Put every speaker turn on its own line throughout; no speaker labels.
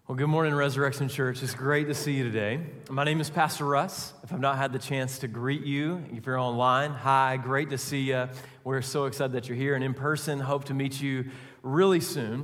Well, good morning, Resurrection Church. It's great to see you today. My name is Pastor Russ. If I've not had the chance to greet you, if you're online, hi, great to see you. We're so excited that you're here and in person. Hope to meet you really soon.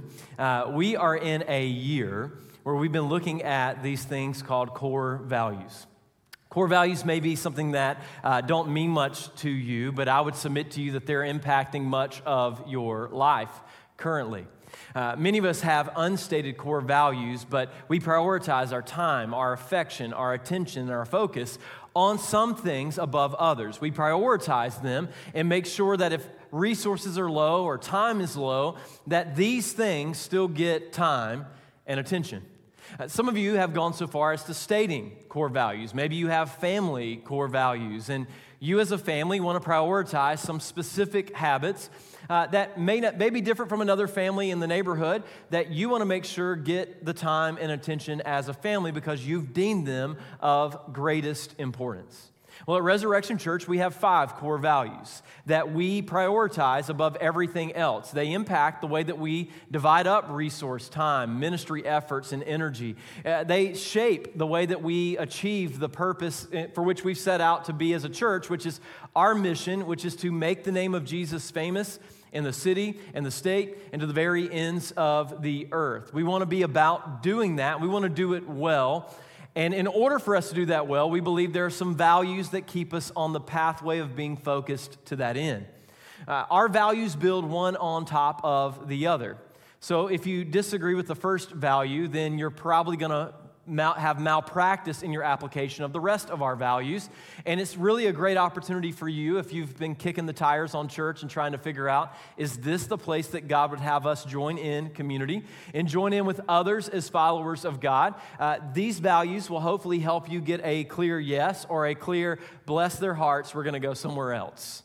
We are in a year where we've been looking at these things called core values. Core values may be something that don't mean much to you, but I would submit to you that they're impacting much of your life currently. Many of us have unstated core values, but we prioritize our time, our affection, our attention, and our focus on some things above others. We prioritize them and make sure that if resources are low or time is low, that these things still get time and attention. Some of you have gone so far as to stating core values. Maybe you have family core values, and you as a family want to prioritize some specific habits that may be different from another family in the neighborhood that you want to make sure get the time and attention as a family because you've deemed them of greatest importance. Well, at Resurrection Church, we have 5 core values that we prioritize above everything else. They impact the way that we divide up resource, time, ministry efforts, and energy. They shape the way that we achieve the purpose for which we've set out to be as a church, which is our mission, which is to make the name of Jesus famous in the city and the state and to the very ends of the earth. We want to be about doing that. We want to do it well. And in order for us to do that well, we believe there are some values that keep us on the pathway of being focused to that end. Our values build one on top of the other. So if you disagree with the first value, then you're probably going to have malpractice in your application of the rest of our values. And it's really a great opportunity for you if you've been kicking the tires on church and trying to figure out, is this the place that God would have us join in community and join in with others as followers of God? These values will hopefully help you get a clear yes or a clear bless their hearts, we're going to go somewhere else.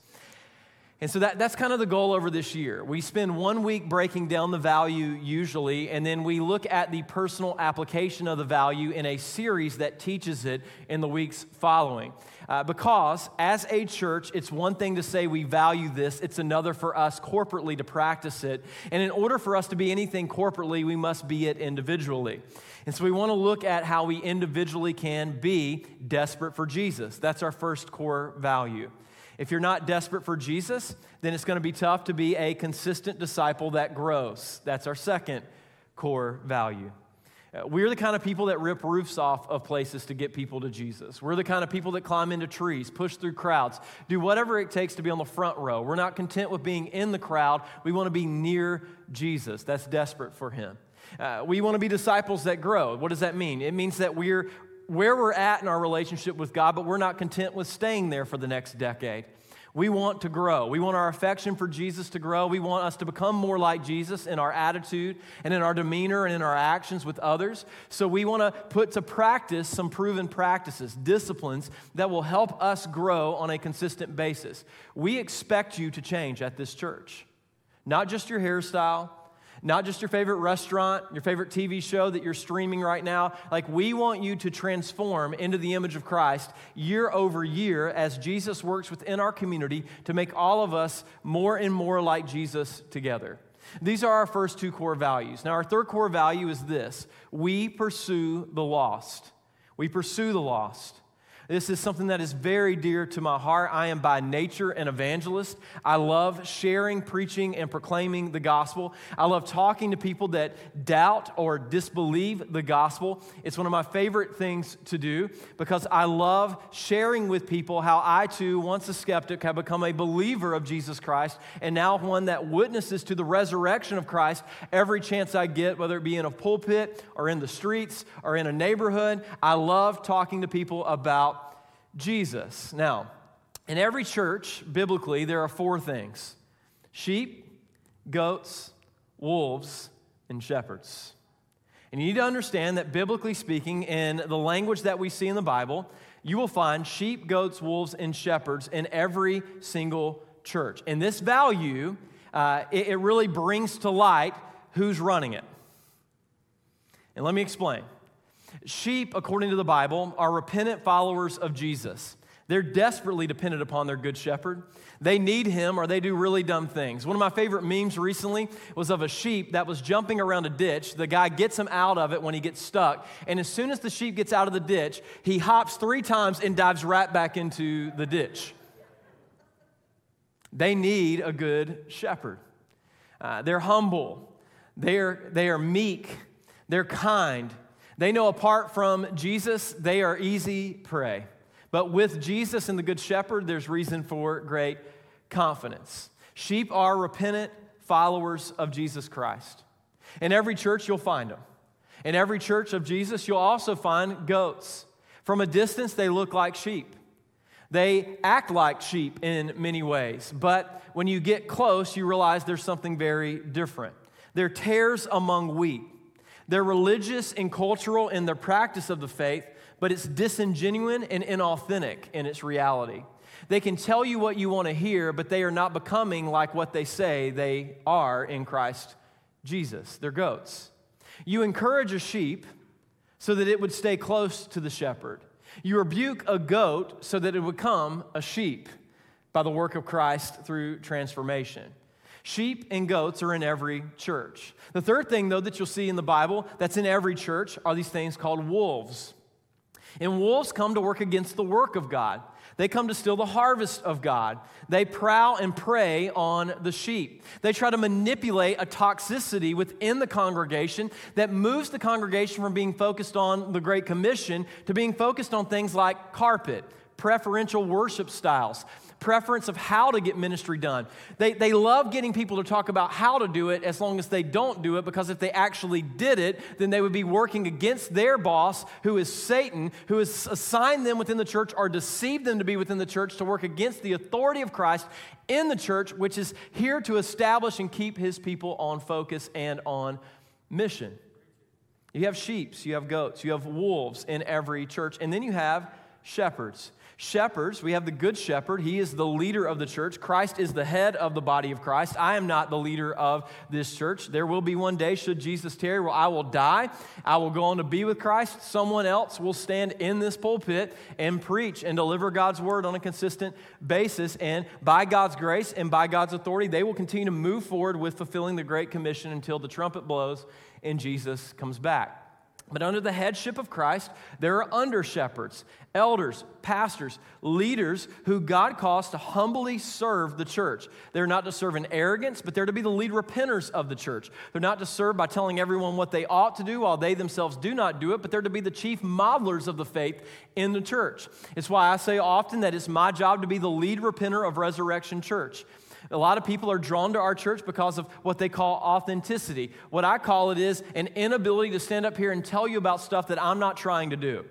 And so that's kind of the goal over this year. We spend 1 week breaking down the value usually, and then we look at the personal application of the value in a series that teaches it in the weeks following. Because as a church, it's one thing to say we value this, it's another for us corporately to practice it. And in order for us to be anything corporately, we must be it individually. And so we want to look at how we individually can be desperate for Jesus. That's our first core value. If you're not desperate for Jesus, then it's going to be tough to be a consistent disciple that grows. That's our second core value. We're the kind of people that rip roofs off of places to get people to Jesus. We're the kind of people that climb into trees, push through crowds, do whatever it takes to be on the front row. We're not content with being in the crowd. We want to be near Jesus. That's desperate for him. We want to be disciples that grow. What does that mean? It means that we're where we're at in our relationship with God, but we're not content with staying there for the next decade. We want to grow. We want our affection for Jesus to grow. We want us to become more like Jesus in our attitude and in our demeanor and in our actions with others. So we want to put to practice some proven practices, disciplines that will help us grow on a consistent basis. We expect you to change at this church. Not just your hairstyle, not just your favorite restaurant, your favorite TV show that you're streaming right now. Like, we want you to transform into the image of Christ year over year as Jesus works within our community to make all of us more and more like Jesus together. These are our first 2 core values. Now, our third core value is this: we pursue the lost. We pursue the lost. This is something that is very dear to my heart. I am by nature an evangelist. I love sharing, preaching, and proclaiming the gospel. I love talking to people that doubt or disbelieve the gospel. It's one of my favorite things to do because I love sharing with people how I too, once a skeptic, have become a believer of Jesus Christ and now one that witnesses to the resurrection of Christ every chance I get, whether it be in a pulpit or in the streets or in a neighborhood. I love talking to people about Jesus. Now, in every church, biblically, there are 4 things: sheep, goats, wolves, and shepherds. And you need to understand that biblically speaking, in the language that we see in the Bible, you will find sheep, goats, wolves, and shepherds in every single church. And this value, it really brings to light who's running it. And let me explain. Sheep, according to the Bible, are repentant followers of Jesus. They're desperately dependent upon their good shepherd. They need him or they do really dumb things. One of my favorite memes recently was of a sheep that was jumping around a ditch. The guy gets him out of it when he gets stuck. And as soon as the sheep gets out of the ditch, he hops 3 times and dives right back into the ditch. They need a good shepherd. They're humble. They are meek. They're kind. They know apart from Jesus, they are easy prey. But with Jesus and the Good Shepherd, there's reason for great confidence. Sheep are repentant followers of Jesus Christ. In every church, you'll find them. In every church of Jesus, you'll also find goats. From a distance, they look like sheep. They act like sheep in many ways. But when you get close, you realize there's something very different. They're tares among wheat. They're religious and cultural in their practice of the faith, but it's disingenuous and inauthentic in its reality. They can tell you what you want to hear, but they are not becoming like what they say they are in Christ Jesus. They're goats. You encourage a sheep so that it would stay close to the shepherd. You rebuke a goat so that it would become a sheep by the work of Christ through transformation. Sheep and goats are in every church. The third thing, though, that you'll see in the Bible that's in every church are these things called wolves. And wolves come to work against the work of God. They come to steal the harvest of God. They prowl and prey on the sheep. They try to manipulate a toxicity within the congregation that moves the congregation from being focused on the Great Commission to being focused on things like carpet, preferential worship styles, preference of how to get ministry done. They love getting people to talk about how to do it as long as they don't do it, because if they actually did it, then they would be working against their boss, who is Satan, who has assigned them within the church or deceived them to be within the church to work against the authority of Christ in the church, which is here to establish and keep his people on focus and on mission. You have sheep, you have goats, you have wolves in every church, and then you have shepherds. Shepherds, we have the Good Shepherd. He is the leader of the church. Christ is the head of the body of Christ. I am not the leader of this church. There will be one day, should Jesus tarry, where I will die. I will go on to be with Christ. Someone else will stand in this pulpit and preach and deliver God's word on a consistent basis. And by God's grace and by God's authority, they will continue to move forward with fulfilling the Great Commission until the trumpet blows and Jesus comes back. But under the headship of Christ, there are under-shepherds, elders, pastors, leaders who God calls to humbly serve the church. They're not to serve in arrogance, but they're to be the lead repenters of the church. They're not to serve by telling everyone what they ought to do while they themselves do not do it, but they're to be the chief modelers of the faith in the church. It's why I say often that it's my job to be the lead repenter of Resurrection Church. A lot of people are drawn to our church because of what they call authenticity. What I call it is an inability to stand up here and tell you about stuff that I'm not trying to do.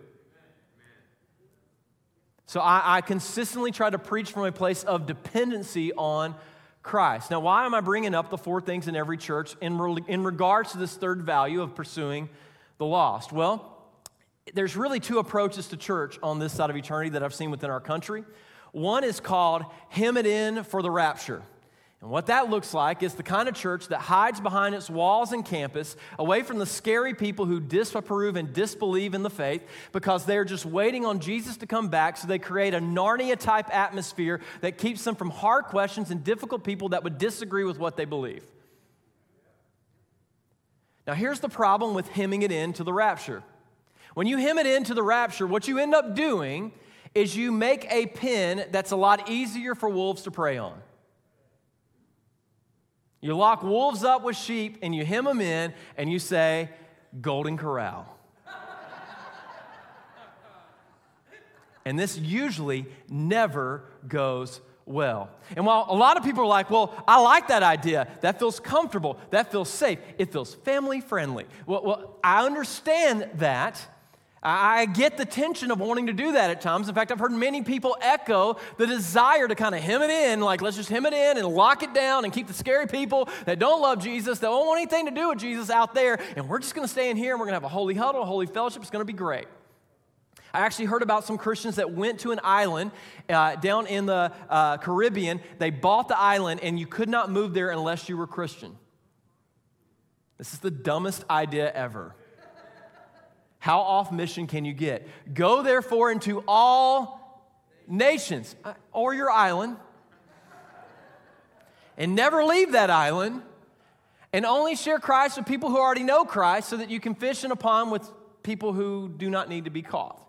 So I consistently try to preach from a place of dependency on Christ. Now, why am I bringing up the 4 things in every church in regards to this third value of pursuing the lost? Well, there's really 2 approaches to church on this side of eternity that I've seen within our country. One is called hem it in for the rapture. And what that looks like is the kind of church that hides behind its walls and campus, away from the scary people who disapprove and disbelieve in the faith, because they're just waiting on Jesus to come back, so they create a Narnia-type atmosphere that keeps them from hard questions and difficult people that would disagree with what they believe. Now, here's the problem with hemming it in to the rapture. When you hem it into the rapture, what you end up doing is you make a pen that's a lot easier for wolves to prey on. You lock wolves up with sheep and you hem them in and you say, Golden Corral. And this usually never goes well. And while a lot of people are like, well, I like that idea. That feels comfortable. That feels safe. It feels family friendly. Well, I understand that. I get the tension of wanting to do that at times. In fact, I've heard many people echo the desire to kind of hem it in, like let's just hem it in and lock it down and keep the scary people that don't love Jesus, that don't want anything to do with Jesus out there, and we're just going to stay in here and we're going to have a holy huddle, a holy fellowship. It's going to be great. I actually heard about some Christians that went to an island down in the Caribbean. They bought the island, and you could not move there unless you were Christian. This is the dumbest idea ever. How off mission can you get? Go therefore into all nations or your island and never leave that island and only share Christ with people who already know Christ so that you can fish in a pond with people who do not need to be caught.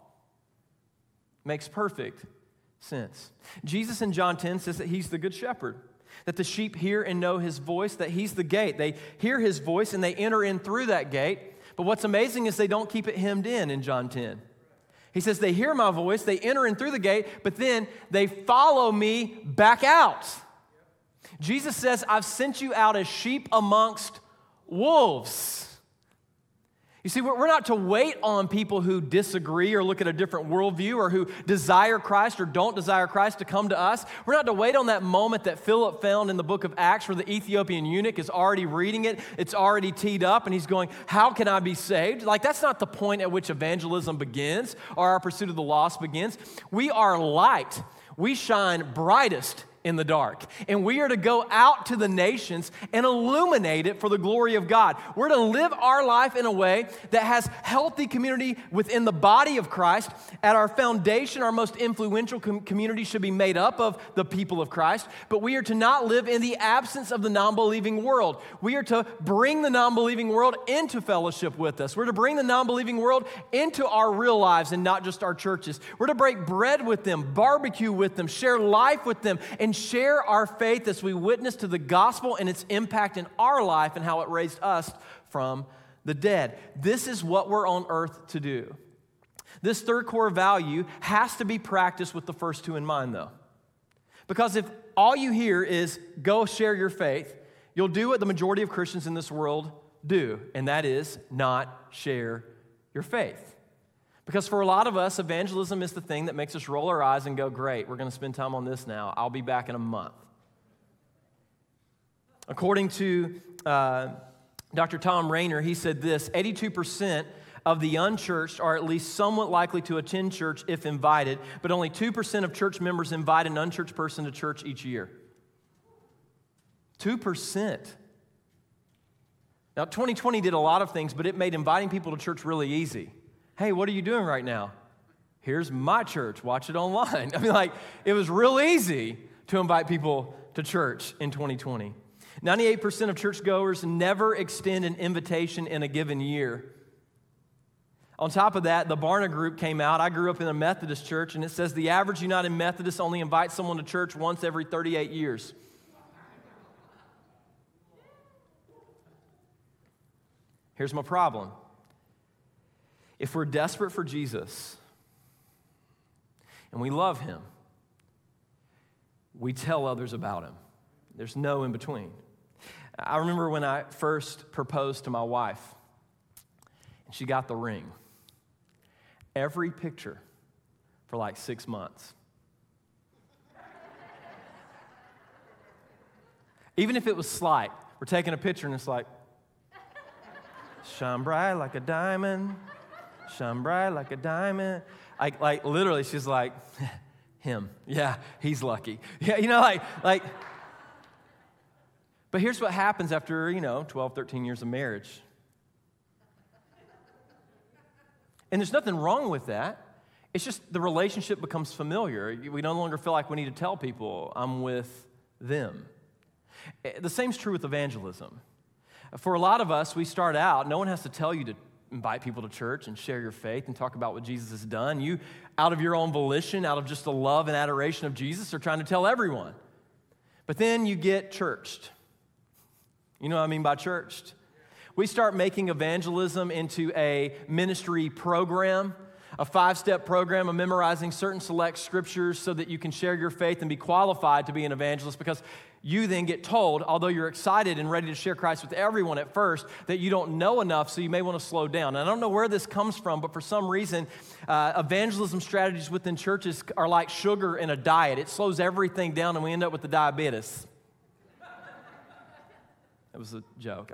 Makes perfect sense. Jesus in John 10 says that he's the good shepherd, that the sheep hear and know his voice, that he's the gate. They hear his voice and they enter in through that gate. But what's amazing is they don't keep it hemmed in John 10. He says they hear my voice, they enter in through the gate, but then they follow me back out. Jesus says, I've sent you out as sheep amongst wolves. You see, we're not to wait on people who disagree or look at a different worldview or who desire Christ or don't desire Christ to come to us. We're not to wait on that moment that Philip found in the book of Acts where the Ethiopian eunuch is already reading it. It's already teed up and he's going, how can I be saved? Like, that's not the point at which evangelism begins or our pursuit of the lost begins. We are light. We shine brightest in the dark. And we are to go out to the nations and illuminate it for the glory of God. We're to live our life in a way that has healthy community within the body of Christ. At our foundation, our most influential community should be made up of the people of Christ, but we are to not live in the absence of the non-believing world. We are to bring the non-believing world into fellowship with us. We're to bring the non-believing world into our real lives and not just our churches. We're to break bread with them, barbecue with them, share life with them, and share our faith as we witness to the gospel and its impact in our life and how it raised us from the dead. This is what we're on earth to do. This third core value has to be practiced with the first two in mind, though. Because if all you hear is go share your faith, you'll do what the majority of Christians in this world do, and that is not share your faith. Because for a lot of us, evangelism is the thing that makes us roll our eyes and go, great, we're going to spend time on this now. I'll be back in a month. According to Dr. Tom Rainer, he said this, 82% of the unchurched are at least somewhat likely to attend church if invited, but only 2% of church members invite an unchurched person to church each year. 2%. Now, 2020 did a lot of things, but it made inviting people to church really easy. Hey, what are you doing right now? Here's my church. Watch it online. I mean, it was real easy to invite people to church in 2020. 98% of churchgoers never extend an invitation in a given year. On top of that, the Barna Group came out. I grew up in a Methodist church, and it says the average United Methodist only invites someone to church once every 38 years. Here's my problem. If we're desperate for Jesus and we love him, we tell others about him. There's no in between. I remember when I first proposed to my wife and she got the ring. Every picture for like 6 months. Even if it was slight, we're taking a picture and it's like, shine bright like a diamond. Shine bright like a diamond. Like literally, she's like, him. Yeah, he's lucky. Yeah, But here's what happens after, 12, 13 years of marriage. And there's nothing wrong with that. It's just the relationship becomes familiar. We no longer feel like we need to tell people, I'm with them. The same's true with evangelism. For a lot of us, we start out, no one has to tell you to invite people to church and share your faith and talk about what Jesus has done. You, out of your own volition, out of just the love and adoration of Jesus, are trying to tell everyone. But then you get churched. You know what I mean by churched? We start making evangelism into a ministry program, a 5-step program of memorizing certain select scriptures so that you can share your faith and be qualified to be an evangelist, because you then get told, although you're excited and ready to share Christ with everyone at first, that you don't know enough, so you may want to slow down. And I don't know where this comes from, but for some reason, evangelism strategies within churches are like sugar in a diet. It slows everything down, and we end up with the diabetes. That was a joke.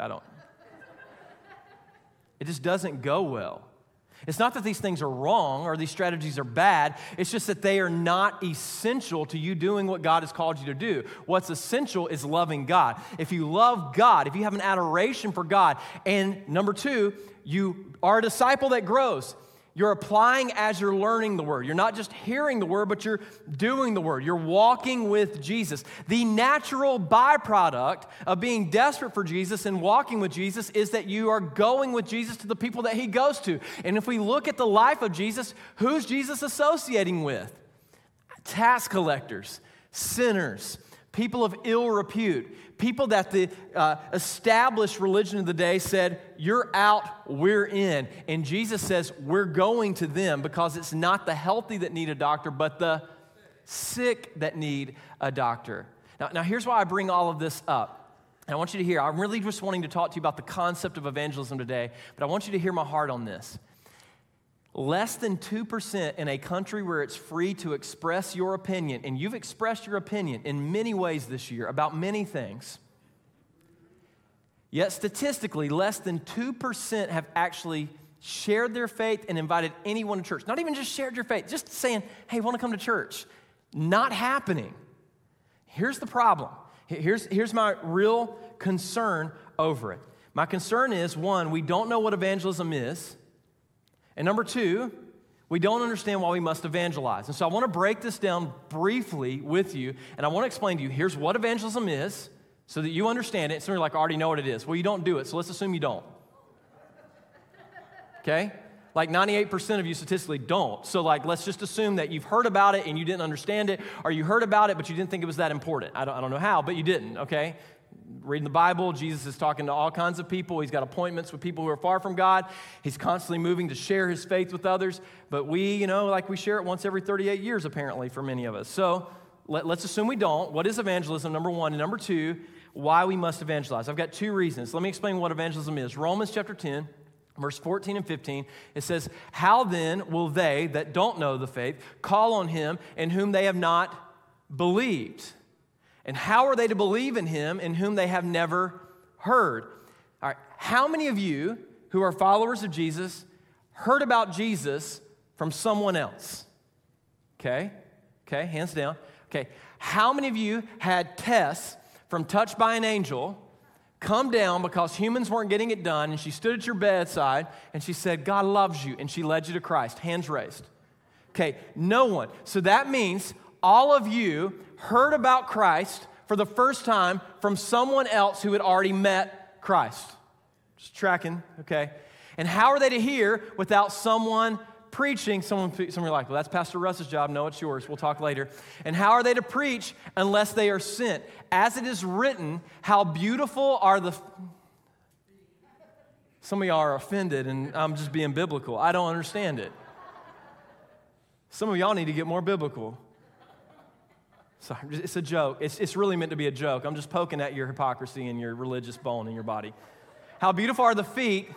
It just doesn't go well. It's not that these things are wrong or these strategies are bad. It's just that they are not essential to you doing what God has called you to do. What's essential is loving God. If you love God, if you have an adoration for God, and number 2, you are a disciple that grows, You're applying as you're learning the word. You're not just hearing the word, but you're doing the word. You're walking with Jesus. The natural byproduct of being desperate for Jesus and walking with Jesus is that you are going with Jesus to the people that he goes to. And if we look at the life of Jesus, who's Jesus associating with? Tax collectors, sinners, people of ill repute, people that the established religion of the day said, you're out, we're in. And Jesus says, we're going to them because it's not the healthy that need a doctor, but the sick that need a doctor. Now here's why I bring all of this up. And I want you to hear, I'm really just wanting to talk to you about the concept of evangelism today, but I want you to hear my heart on this. Less than 2% in a country where it's free to express your opinion, and you've expressed your opinion in many ways this year about many things, yet statistically, less than 2% have actually shared their faith and invited anyone to church. Not even just shared your faith, just saying, hey, want to come to church? Not happening. Here's the problem. Here's my real concern over it. My concern is, one, we don't know what evangelism is. And number two, we don't understand why we must evangelize. And so I want to break this down briefly with you, and I want to explain to you, here's what evangelism is so that you understand it. Some of you are like, I already know what it is. Well, you don't do it, so let's assume you don't. Okay? Like 98% of you statistically don't. So like, let's just assume that you've heard about it and you didn't understand it, or you heard about it but you didn't think it was that important. I don't know how, but you didn't, okay? Reading the Bible, Jesus is talking to all kinds of people. He's got appointments with people who are far from God. He's constantly moving to share his faith with others. But we, like we share it once every 38 years, apparently, for many of us. So let's assume we don't. What is evangelism, number one? And number two, why we must evangelize. I've got two reasons. Let me explain what evangelism is. Romans chapter 10, verse 14 and 15, it says, how then will they that don't know the faith call on him in whom they have not believed? And how are they to believe in him in whom they have never heard? All right, how many of you who are followers of Jesus heard about Jesus from someone else? Okay, hands down. Okay, how many of you had tests from Touched by an Angel come down because humans weren't getting it done, and she stood at your bedside and she said, God loves you, and she led you to Christ? Hands raised. Okay, no one. So that means all of you heard about Christ for the first time from someone else who had already met Christ. Just tracking, okay? And how are they to hear without someone preaching? Some are like, well, that's Pastor Russ's job. No, it's yours. We'll talk later. And how are they to preach unless they are sent? As it is written, how beautiful are the... Some of y'all are offended, and I'm just being biblical. I don't understand it. Some of y'all need to get more biblical. Sorry, it's a joke. It's really meant to be a joke. I'm just poking at your hypocrisy and your religious bone in your body. How beautiful are the feet,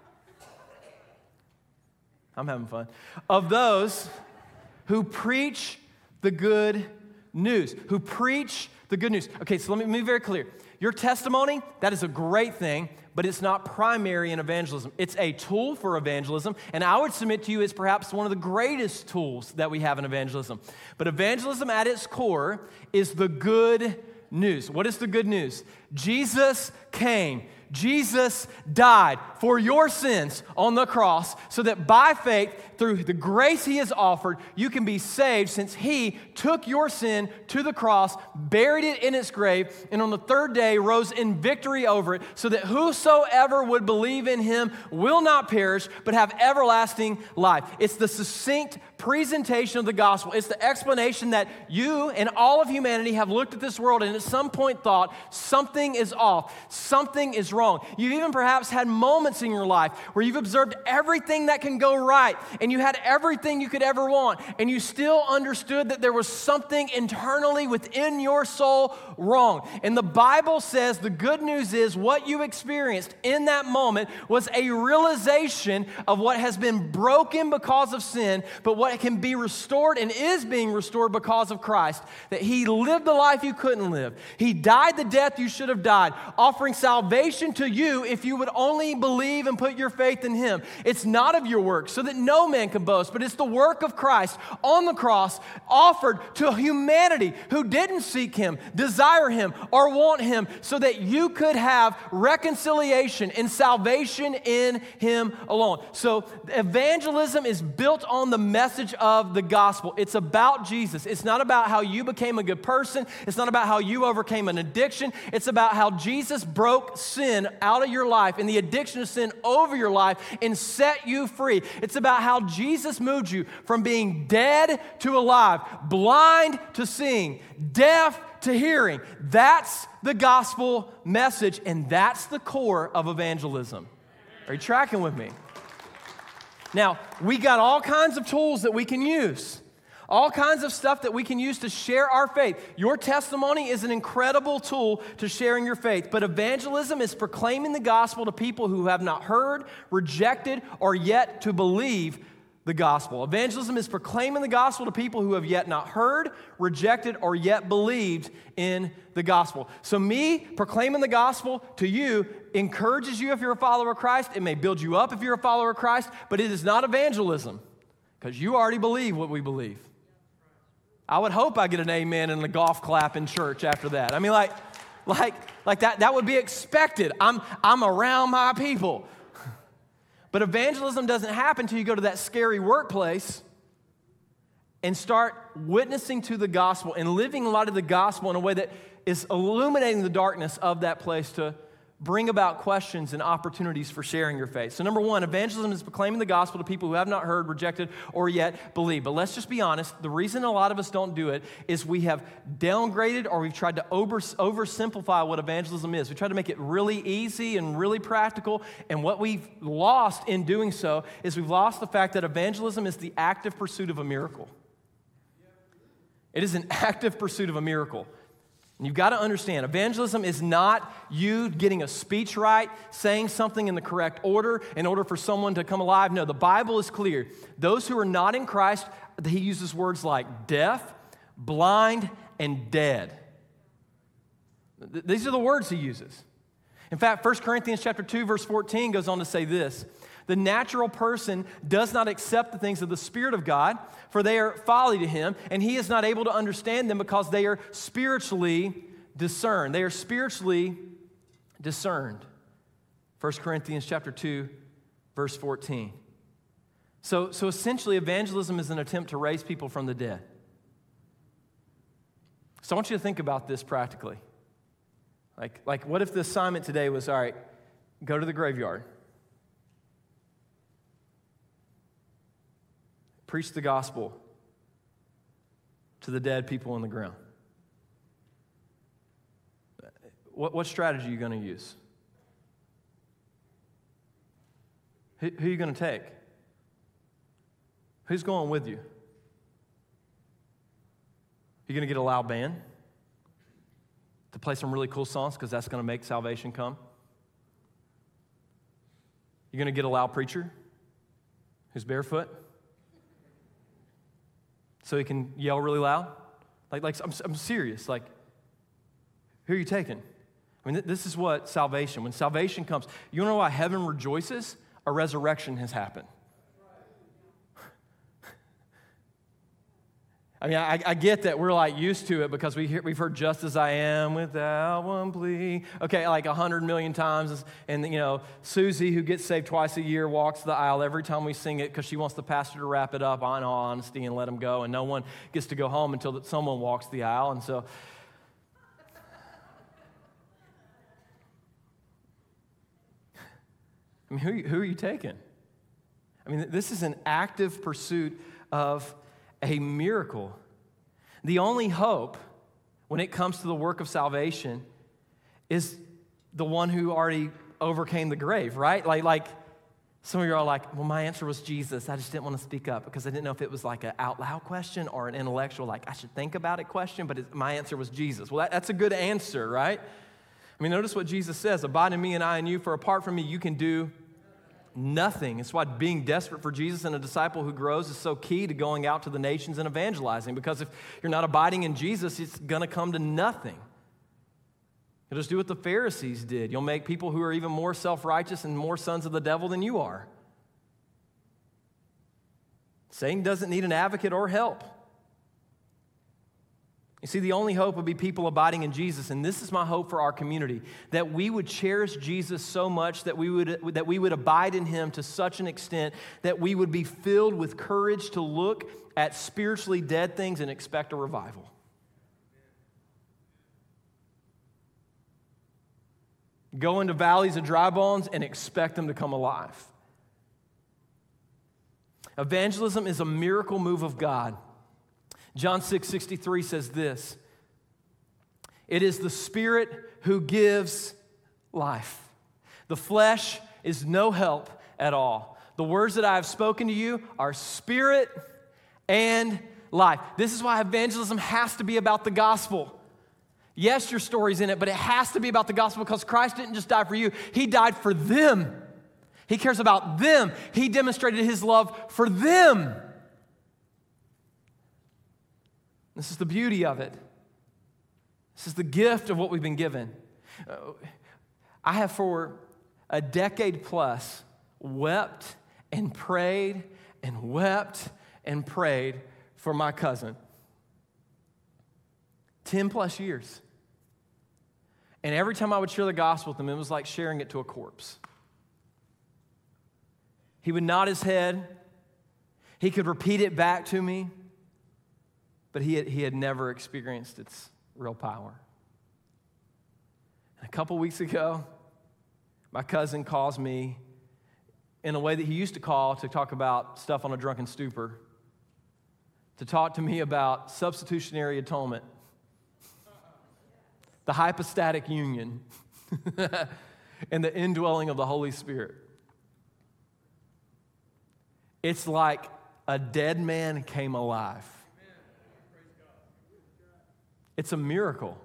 I'm having fun, of those who preach the good news. Who preach the good news. Okay, so let me be very clear. Your testimony, that is a great thing, but it's not primary in evangelism. It's a tool for evangelism, and I would submit to you it's perhaps one of the greatest tools that we have in evangelism. But evangelism at its core is the good news. What is the good news? Jesus came. Jesus died for your sins on the cross so that by faith, through the grace he has offered, you can be saved, since he took your sin to the cross, buried it in its grave, and on the third day rose in victory over it, so that whosoever would believe in him will not perish but have everlasting life. It's the succinct presentation of the gospel. It's the explanation that you and all of humanity have looked at this world and at some point thought something is off, something is wrong. You've even perhaps had moments in your life where you've observed everything that can go right, and you had everything you could ever want, and you still understood that there was something internally within your soul wrong. And the Bible says the good news is what you experienced in that moment was a realization of what has been broken because of sin, but what what can be restored and is being restored because of Christ. That he lived the life you couldn't live. He died the death you should have died, offering salvation to you if you would only believe and put your faith in him. It's not of your works, so that no man can boast, but it's the work of Christ on the cross, offered to humanity who didn't seek him, desire him, or want him, so that you could have reconciliation and salvation in him alone. So evangelism is built on the message of the gospel. It's about Jesus. It's not about how you became a good person. It's not about how you overcame an addiction. It's about how Jesus broke sin out of your life and the addiction of sin over your life and set you free. It's about how Jesus moved you from being dead to alive, blind to seeing, deaf to hearing. That's the gospel message, and that's the core of evangelism. Are you tracking with me? Now, we got all kinds of tools that we can use. All kinds of stuff that we can use to share our faith. Your testimony is an incredible tool to sharing your faith, but evangelism is proclaiming the gospel to people who have not heard, rejected, or yet to believe the gospel. Evangelism is proclaiming the gospel to people who have yet not heard, rejected, or yet believed in the gospel. So me proclaiming the gospel to you encourages you if you're a follower of Christ. It may build you up if you're a follower of Christ, but it is not evangelism because you already believe what we believe. I would hope I get an amen and a golf clap in church after that. I mean, like that would be expected. I'm around my people. But evangelism doesn't happen until you go to that scary workplace and start witnessing to the gospel and living a lot of the gospel in a way that is illuminating the darkness of that place to bring about questions and opportunities for sharing your faith. So number one, evangelism is proclaiming the gospel to people who have not heard, rejected, or yet believed. But let's just be honest, the reason a lot of us don't do it is we have downgraded or we've tried to oversimplify what evangelism is. We try to make it really easy and really practical, and what we've lost in doing so is we've lost the fact that evangelism is the active pursuit of a miracle. It is an active pursuit of a miracle. And you've got to understand, evangelism is not you getting a speech right, saying something in the correct order in order for someone to come alive. No, the Bible is clear. Those who are not in Christ, he uses words like deaf, blind, and dead. These are the words he uses. In fact, 1 Corinthians chapter 2, verse 14 goes on to say this: the natural person does not accept the things of the Spirit of God, for they are folly to him, and he is not able to understand them because they are spiritually discerned. They are spiritually discerned. 1 Corinthians chapter 2, verse 14. So essentially, evangelism is an attempt to raise people from the dead. So I want you to think about this practically. Like what if the assignment today was, all right, go to the graveyard. Preach the gospel to the dead people on the ground. What strategy are you going to use? Who are you going to take? Who's going with you? You're going to get a loud band to play some really cool songs because that's going to make salvation come. You're going to get a loud preacher who's barefoot so he can yell really loud. I'm serious. Like, who are you taking? I mean, this is what salvation, when salvation comes, you know why heaven rejoices? A resurrection has happened. I mean, I get that we're like used to it because we've heard "Just as I am" without one plea. Okay, like 100 million times. And, you know, Susie, who gets saved twice a year, walks the aisle every time we sing it because she wants the pastor to wrap it up on honesty and let him go. And no one gets to go home until someone walks the aisle. And so, I mean, who are you taking? I mean, this is an active pursuit of a miracle. The only hope when it comes to the work of salvation is the one who already overcame the grave, right? Like some of you are like, well, my answer was Jesus. I just didn't want to speak up because I didn't know if it was like an out loud question or an intellectual, like I should think about it question, but my answer was Jesus. Well, that's a good answer, right? I mean, notice what Jesus says: abide in me and I in you, for apart from me you can do nothing. It's why being desperate for Jesus and a disciple who grows is so key to going out to the nations and evangelizing, because if you're not abiding in Jesus, it's going to come to nothing. You'll just do what the Pharisees did. You'll make people who are even more self-righteous and more sons of the devil than you are. Satan doesn't need an advocate or help. You see, the only hope would be people abiding in Jesus, and this is my hope for our community, that we would cherish Jesus so much that we would abide in him to such an extent that we would be filled with courage to look at spiritually dead things and expect a revival. Go into valleys of dry bones and expect them to come alive. Evangelism is a miracle move of God. John 6:63 says this: "It is the Spirit who gives life. The flesh is no help at all. The words that I have spoken to you are spirit and life." This is why evangelism has to be about the gospel. Yes, your story's in it, but it has to be about the gospel, because Christ didn't just die for you. He died for them. He cares about them. He demonstrated his love for them. This is the beauty of it. This is the gift of what we've been given. I have for a decade plus wept and prayed for my cousin. 10 plus years. And every time I would share the gospel with him, it was like sharing it to a corpse. He would nod his head. He could repeat it back to me. But he had never experienced its real power. And a couple weeks ago, my cousin calls me in a way that he used to call to talk about stuff on a drunken stupor, to talk to me about substitutionary atonement, the hypostatic union, and the indwelling of the Holy Spirit. It's like a dead man came alive. It's a miracle.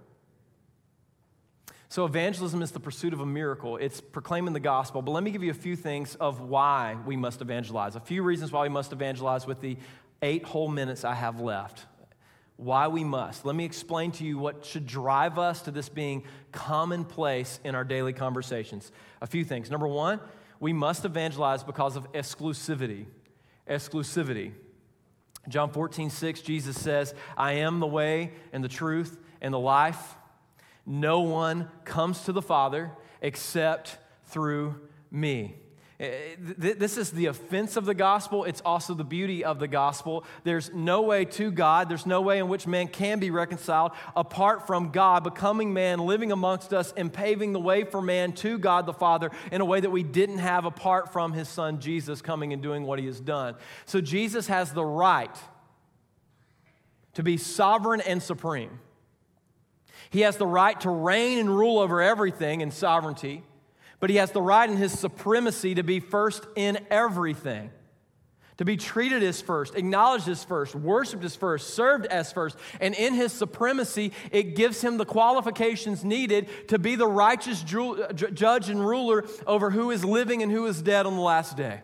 So evangelism is the pursuit of a miracle. It's proclaiming the gospel. But let me give you a few things of why we must evangelize. A few reasons why we must evangelize with the 8 whole minutes I have left. Why we must. Let me explain to you what should drive us to this being commonplace in our daily conversations. A few things. Number one, we must evangelize because of exclusivity. Exclusivity. John 14:6, Jesus says, "I am the way and the truth and the life. No one comes to the Father except through me." This is the offense of the gospel. It's also the beauty of the gospel. There's no way to God. There's no way in which man can be reconciled apart from God becoming man, living amongst us, and paving the way for man to God the Father in a way that we didn't have apart from his son Jesus coming and doing what he has done. So Jesus has the right to be sovereign and supreme. He has the right to reign and rule over everything in sovereignty. But he has the right in his supremacy to be first in everything, to be treated as first, acknowledged as first, worshiped as first, served as first. And in his supremacy, it gives him the qualifications needed to be the righteous judge and ruler over who is living and who is dead on the last day.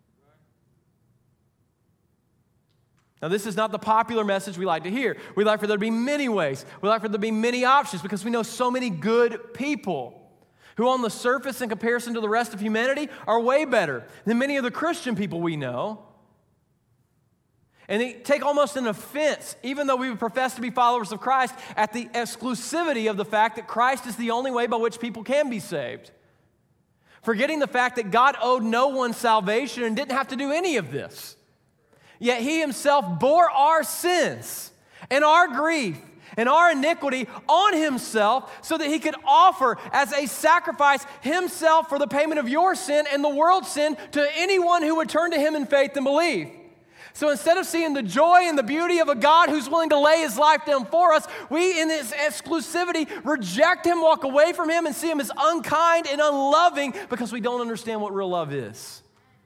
Now, this is not the popular message we like to hear. We like for there to be many ways. We like for there to be many options, because we know so many good people who on the surface, in comparison to the rest of humanity, are way better than many of the Christian people we know. And they take almost an offense, even though we would profess to be followers of Christ, at the exclusivity of the fact that Christ is the only way by which people can be saved. Forgetting the fact that God owed no one salvation and didn't have to do any of this. Yet he himself bore our sins and our grief and our iniquity on himself so that he could offer as a sacrifice himself for the payment of your sin and the world's sin to anyone who would turn to him in faith and believe. So instead of seeing the joy and the beauty of a God who's willing to lay his life down for us, we in this exclusivity reject him, walk away from him, and see him as unkind and unloving because we don't understand what real love is.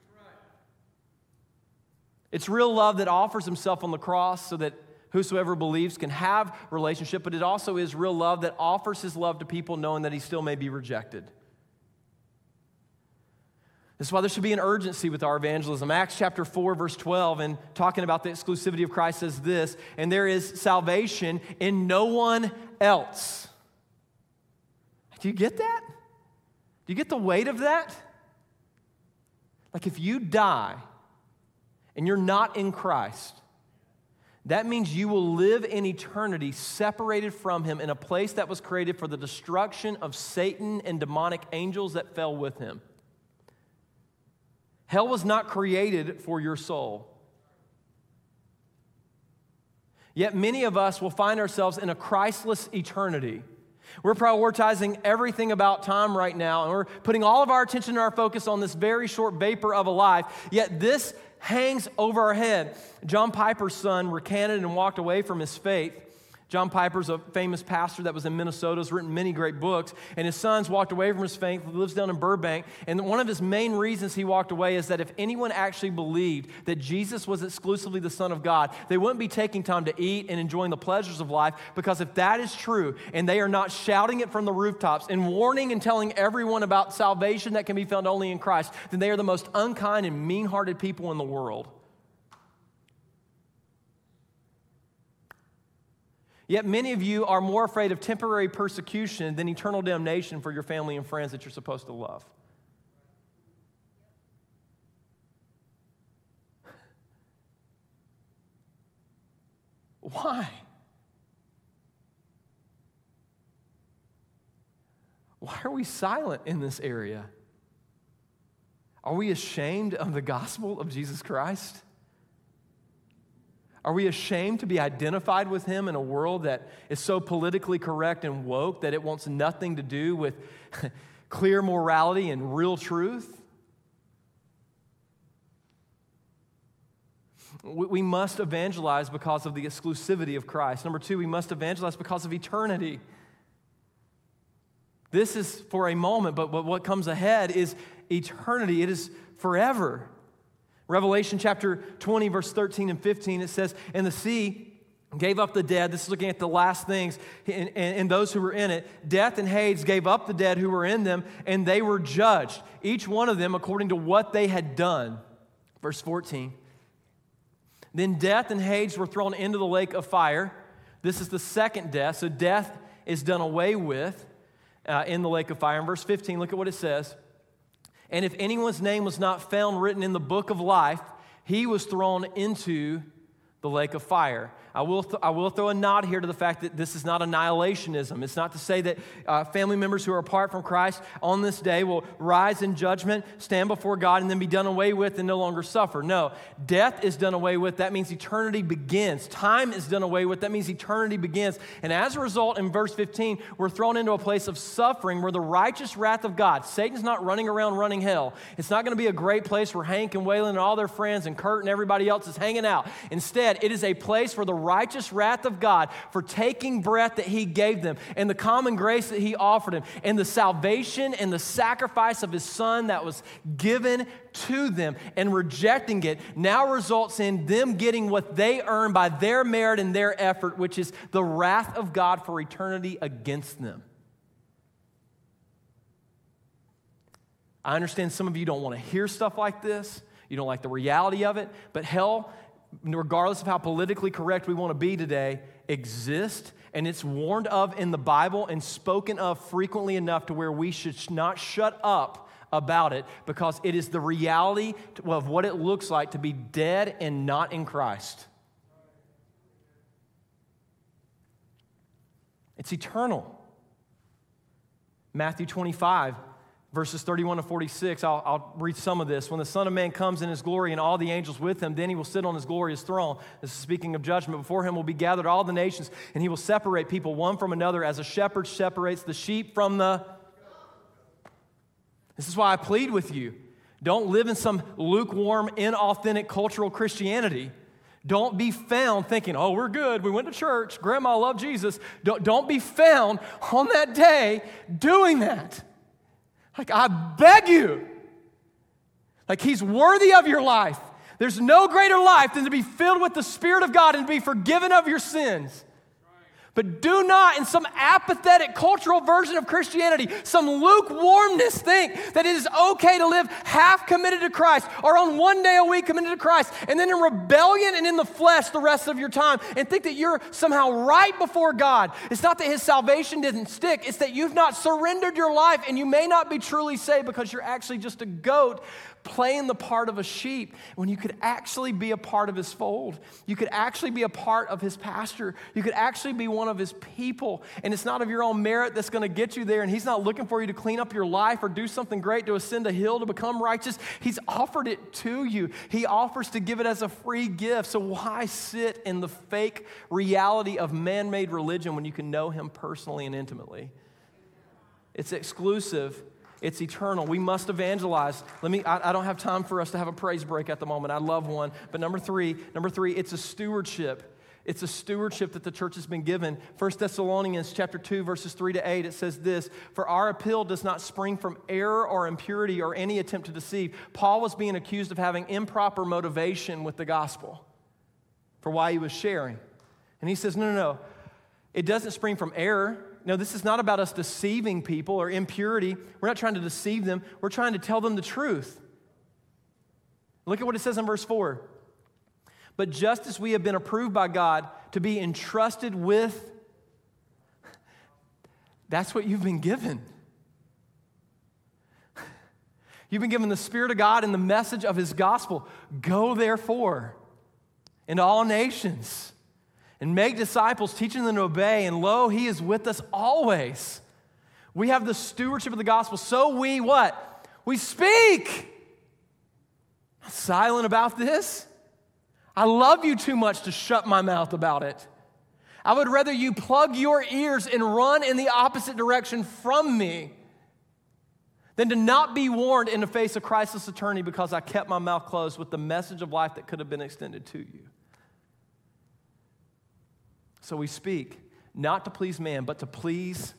It's real love that offers himself on the cross so that whosoever believes can have relationship, but it also is real love that offers his love to people knowing that he still may be rejected. This is why there should be an urgency with our evangelism. Acts chapter 4, verse 12, and talking about the exclusivity of Christ says this, and there is salvation in no one else. Do you get that? Do you get the weight of that? Like if you die and you're not in Christ, that means you will live in eternity separated from Him in a place that was created for the destruction of Satan and demonic angels that fell with him. Hell was not created for your soul. Yet many of us will find ourselves in a Christless eternity. We're prioritizing everything about time right now, and we're putting all of our attention and our focus on this very short vapor of a life, yet this hangs over our head. John Piper's son recanted and walked away from his faith. John Piper's a famous pastor that was in Minnesota, has written many great books, and his sons walked away from his faith, lives down in Burbank, and one of his main reasons he walked away is that if anyone actually believed that Jesus was exclusively the Son of God, they wouldn't be taking time to eat and enjoying the pleasures of life, because if that is true, and they are not shouting it from the rooftops and warning and telling everyone about salvation that can be found only in Christ, then they are the most unkind and mean-hearted people in the world. Yet many of you are more afraid of temporary persecution than eternal damnation for your family and friends that you're supposed to love. Why? Why are we silent in this area? Are we ashamed of the gospel of Jesus Christ? Are we ashamed to be identified with Him in a world that is so politically correct and woke that it wants nothing to do with clear morality and real truth? We must evangelize because of the exclusivity of Christ. Number two, we must evangelize because of eternity. This is for a moment, but what comes ahead is eternity. It is forever. Revelation chapter 20, verse 13 and 15, it says, and the sea gave up the dead. This is looking at the last things, and those who were in it. Death and Hades gave up the dead who were in them, and they were judged, each one of them according to what they had done. Verse 14. Then death and Hades were thrown into the lake of fire. This is the second death, so death is done away with in the lake of fire. In verse 15, look at what it says. And if anyone's name was not found written in the book of life, he was thrown into the lake of fire. I will throw a nod here to the fact that this is not annihilationism. It's not to say that family members who are apart from Christ on this day will rise in judgment, stand before God, and then be done away with and no longer suffer. No, death is done away with. That means eternity begins. Time is done away with. That means eternity begins. And as a result, in verse 15, we're thrown into a place of suffering where the righteous wrath of God, Satan's not running around running hell. It's not going to be a great place where Hank and Waylon and all their friends and Kurt and everybody else is hanging out. Instead, it is a place for the righteous wrath of God for taking breath that He gave them and the common grace that He offered them and the salvation and the sacrifice of His Son that was given to them and rejecting it now results in them getting what they earn by their merit and their effort, which is the wrath of God for eternity against them. I understand some of you don't want to hear stuff like this. You don't like the reality of it, but hell, regardless of how politically correct we want to be today, exists, and it's warned of in the Bible and spoken of frequently enough to where we should not shut up about it, because it is the reality of what it looks like to be dead and not in Christ. It's eternal. Matthew 25, verses 31 to 46, I'll read some of this. When the Son of Man comes in His glory and all the angels with Him, then He will sit on His glorious throne. This is speaking of judgment. Before Him will be gathered all the nations, and He will separate people one from another as a shepherd separates the sheep from the... This is why I plead with you. Don't live in some lukewarm, inauthentic cultural Christianity. Don't be found thinking, oh, we're good. We went to church. Grandma loved Jesus. Don't be found on that day doing that. Like, I beg you. Like, He's worthy of your life. There's no greater life than to be filled with the Spirit of God and to be forgiven of your sins. But do not, in some apathetic cultural version of Christianity, some lukewarmness, think that it is okay to live half committed to Christ or on one day a week committed to Christ and then in rebellion and in the flesh the rest of your time and think that you're somehow right before God. It's not that his salvation didn't stick. It's that you've not surrendered your life and you may not be truly saved because you're actually just a goat playing the part of a sheep when you could actually be a part of his fold. You could actually be a part of his pasture. You could actually be one of his people. And it's not of your own merit that's going to get you there. And he's not looking for you to clean up your life or do something great to ascend a hill to become righteous. He's offered it to you. He offers to give it as a free gift. So why sit in the fake reality of man-made religion when you can know him personally and intimately? It's exclusive. It's eternal. We must evangelize. I don't have time for us to have a praise break at the moment. I love one. But number three, it's a stewardship. It's a stewardship that the church has been given. 1 Thessalonians chapter 2, verses 3 to 8, it says this, "For our appeal does not spring from error or impurity or any attempt to deceive." Paul was being accused of having improper motivation with the gospel for why he was sharing. And he says, no. It doesn't spring from error. No, this is not about us deceiving people or impurity. We're not trying to deceive them. We're trying to tell them the truth. Look at what it says in verse 4. "But just as we have been approved by God to be entrusted with," that's what you've been given. You've been given the Spirit of God and the message of his gospel. "Go therefore into all nations and make disciples, teaching them to obey, and lo, he is with us always." We have the stewardship of the gospel. So we what? We speak. Not silent about this. I love you too much to shut my mouth about it. I would rather you plug your ears and run in the opposite direction from me than to not be warned in the face of Christless eternity because I kept my mouth closed with the message of life that could have been extended to you. So we speak, not to please man, but to please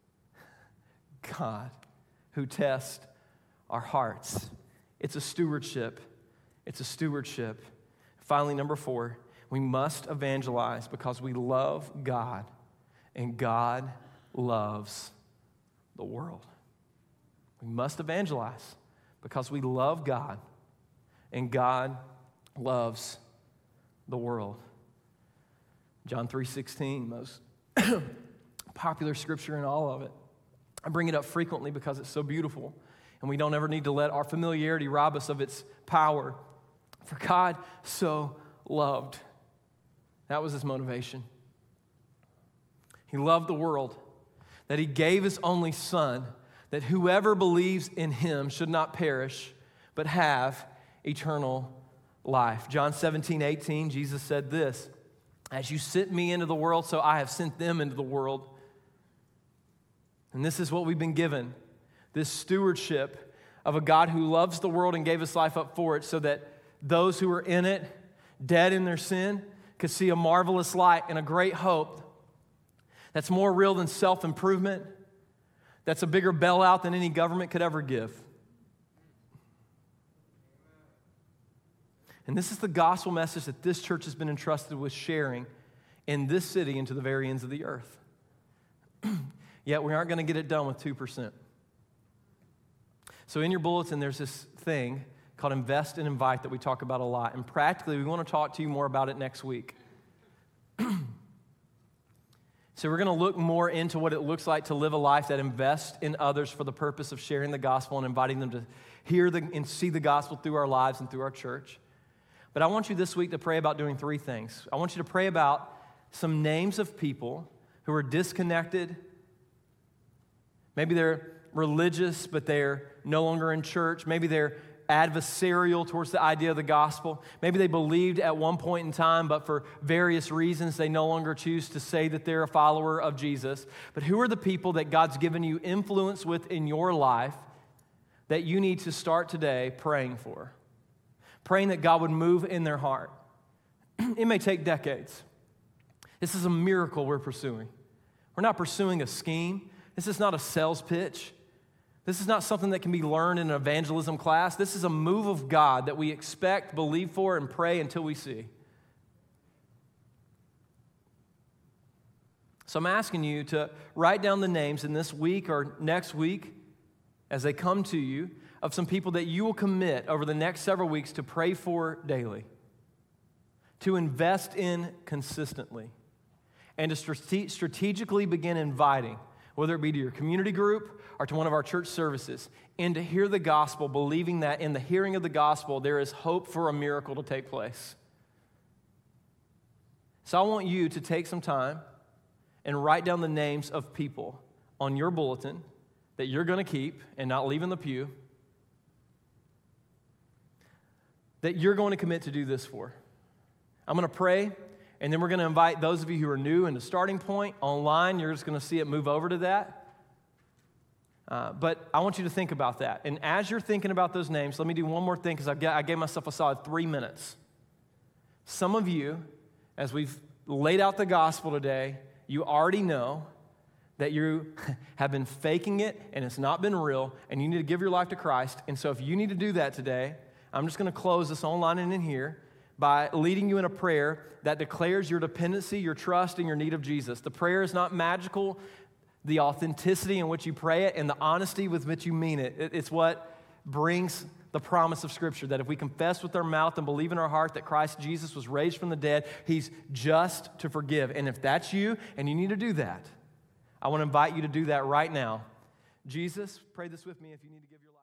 God, who tests our hearts. It's a stewardship. It's a stewardship. Finally, number 4, we must evangelize because we love God, and God loves the world. We must evangelize because we love God, and God loves the world. John 3:16, most popular scripture in all of it. I bring it up frequently because it's so beautiful, and we don't ever need to let our familiarity rob us of its power. For God so loved. That was his motivation. He loved the world, that he gave his only Son, that whoever believes in him should not perish, but have eternal life. John 17:18, Jesus said this, "As you sent me into the world, so I have sent them into the world." And this is what we've been given, this stewardship of a God who loves the world and gave his life up for it so that those who are in it, dead in their sin, could see a marvelous light and a great hope that's more real than self-improvement, that's a bigger bailout than any government could ever give. And this is the gospel message that this church has been entrusted with sharing in this city and to the very ends of the earth. Yet we aren't going to get it done with 2%. So in your bulletin, there's this thing called Invest and Invite that we talk about a lot. And practically, we want to talk to you more about it next week. So we're going to look more into what it looks like to live a life that invests in others for the purpose of sharing the gospel and inviting them to hear and see the gospel through our lives and through our church. But I want you this week to pray about doing 3 things. I want you to pray about some names of people who are disconnected. Maybe they're religious, but they're no longer in church. Maybe they're adversarial towards the idea of the gospel. Maybe they believed at one point in time, but for various reasons, they no longer choose to say that they're a follower of Jesus. But who are the people that God's given you influence with in your life that you need to start today praying for? Praying that God would move in their heart. It may take decades. This is a miracle we're pursuing. We're not pursuing a scheme. This is not a sales pitch. This is not something that can be learned in an evangelism class. This is a move of God that we expect, believe for, and pray until we see. So I'm asking you to write down the names in this week or next week as they come to you of some people that you will commit over the next several weeks to pray for daily, to invest in consistently, and to strategically begin inviting, whether it be to your community group or to one of our church services, and to hear the gospel, believing that in the hearing of the gospel, there is hope for a miracle to take place. So I want you to take some time and write down the names of people on your bulletin that you're going to keep and not leave in the pew, that you're going to commit to do this for. I'm going to pray, and then we're going to invite those of you who are new into Starting Point online. You're just going to see it move over to that. But I want you to think about that. And as you're thinking about those names, let me do one more thing, because I gave myself a solid 3 minutes. Some of you, as we've laid out the gospel today, you already know that you have been faking it and it's not been real, and you need to give your life to Christ. And so if you need to do that today, I'm just going to close this online and in here by leading you in a prayer that declares your dependency, your trust, and your need of Jesus. The prayer is not magical. The authenticity in which you pray it and the honesty with which you mean it, it's what brings the promise of Scripture, that if we confess with our mouth and believe in our heart that Christ Jesus was raised from the dead, He's just to forgive. And if that's you and you need to do that, I want to invite you to do that right now. Jesus, pray this with me if you need to give your life.